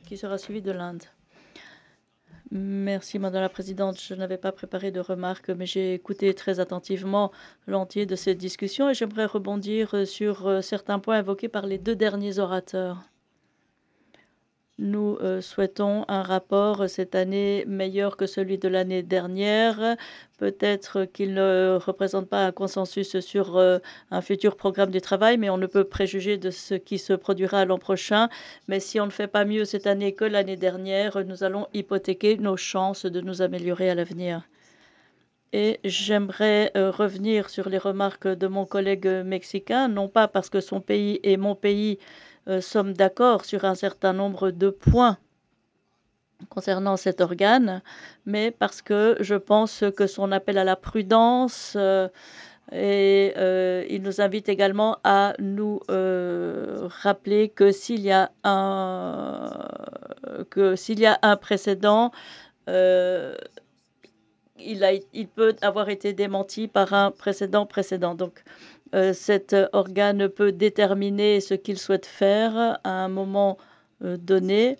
qui sera suivi de l'Inde. Merci, Madame la Présidente. Je n'avais pas préparé de remarques, mais j'ai écouté très attentivement l'entier de cette discussion et j'aimerais rebondir sur certains points évoqués par les deux derniers orateurs. Nous souhaitons un rapport cette année meilleur que celui de l'année dernière. Peut-être qu'il ne représente pas un consensus sur un futur programme du travail, mais on ne peut préjuger de ce qui se produira l'an prochain. Mais si on ne fait pas mieux cette année que l'année dernière, nous allons hypothéquer nos chances de nous améliorer à l'avenir. Et j'aimerais revenir sur les remarques de mon collègue mexicain, non pas parce que son pays et mon pays sommes d'accord sur un certain nombre de points concernant cet organe, mais parce que je pense que son appel à la prudence et il nous invite également à nous rappeler que s'il y a un précédent, euh, il peut avoir été démenti par un précédent. Donc, cet organe peut déterminer ce qu'il souhaite faire à un moment donné.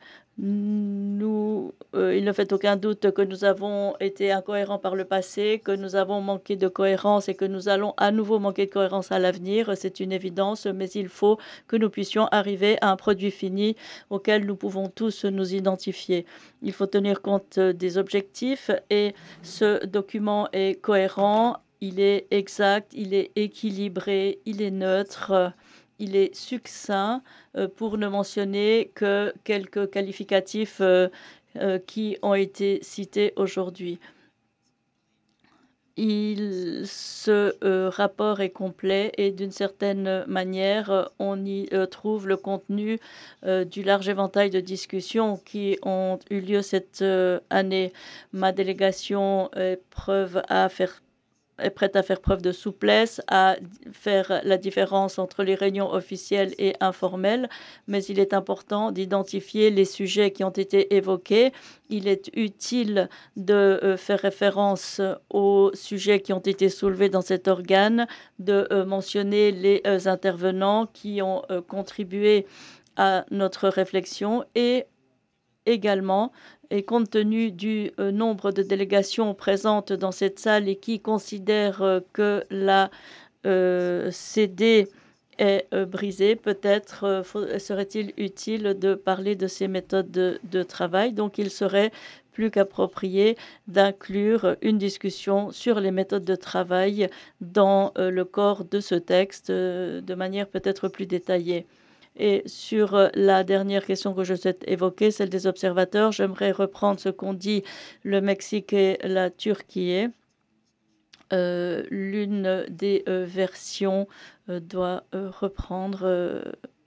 Il ne fait aucun doute que nous avons été incohérents par le passé, que nous avons manqué de cohérence et que nous allons à nouveau manquer de cohérence à l'avenir. C'est une évidence, mais il faut que nous puissions arriver à un produit fini auquel nous pouvons tous nous identifier. Il faut tenir compte des objectifs et ce document est cohérent, il est exact, il est équilibré, il est neutre, il est succinct, pour ne mentionner que quelques qualificatifs qui ont été cités aujourd'hui. Ce rapport est complet et d'une certaine manière, on y trouve le contenu du large éventail de discussions qui ont eu lieu cette année. Ma délégation est prête à faire preuve de souplesse, à faire la différence entre les réunions officielles et informelles, mais il est important d'identifier les sujets qui ont été évoqués. Il est utile de faire référence aux sujets qui ont été soulevés dans cet organe, de mentionner les intervenants qui ont contribué à notre réflexion et également, et compte tenu du nombre de délégations présentes dans cette salle et qui considèrent que la CD est brisée, peut-être serait-il utile de parler de ces méthodes de travail. Donc, il serait plus qu'approprié d'inclure une discussion sur les méthodes de travail dans le corps de ce texte de manière peut-être plus détaillée. Et sur la dernière question que je souhaite évoquer, celle des observateurs, j'aimerais reprendre ce qu'ont dit le Mexique et la Turquie. L'une des versions doit reprendre